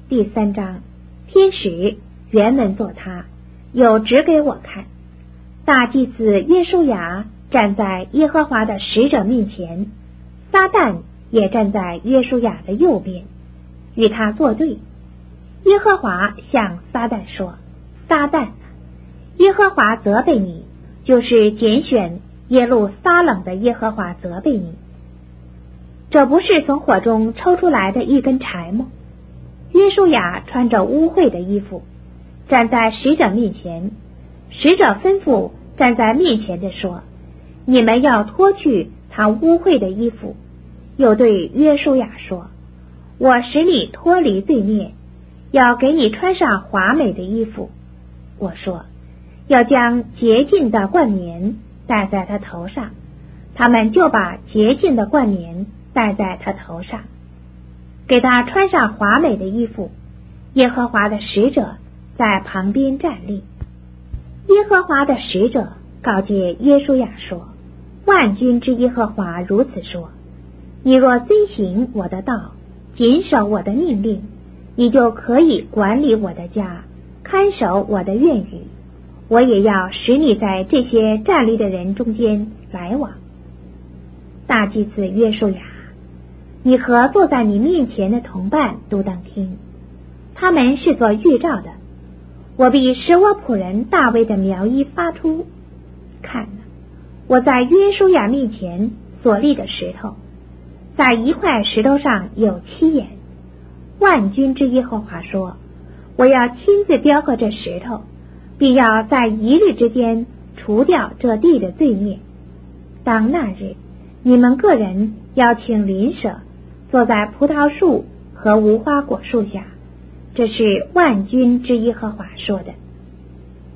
第3章，天使原文作他，有指给我看。大祭司约书亚站在耶和华的使者面前，撒旦也站在约书亚的右边，与他作对。耶和华向撒旦说：撒旦，耶和华责备你，就是拣选耶路撒冷的耶和华责备你。这不是从火中抽出来的一根柴吗？约书亚穿着污秽的衣服，站在使者面前。使者吩咐站在面前的说：你们要脱去他污秽的衣服。又对约书亚说：我使你脱离罪孽，要给你穿上华美的衣服。我说：要将洁净的冠冕戴在他头上。他们就把洁净的冠冕戴在他头上，给他穿上华美的衣服。耶和华的使者在旁边站立。耶和华的使者告诫约书亚说：万军之耶和华如此说，你若遵行我的道，谨守我的命令，你就可以管理我的家，看守我的院宇。我也要使你在这些站立的人中间来往。大祭司约书亚，你和坐在你面前的同伴都当听，他们是做预兆的。我必使我仆人大卫的苗裔发出。看哪，我在约书亚面前所立的石头，在一块石头上有7眼。万军之耶和华说：我要亲自雕刻这石头，必要在一日之间除掉这地的罪孽。当那日，你们个人要请邻舍坐在葡萄树和无花果树下。这是万军之耶和华说的。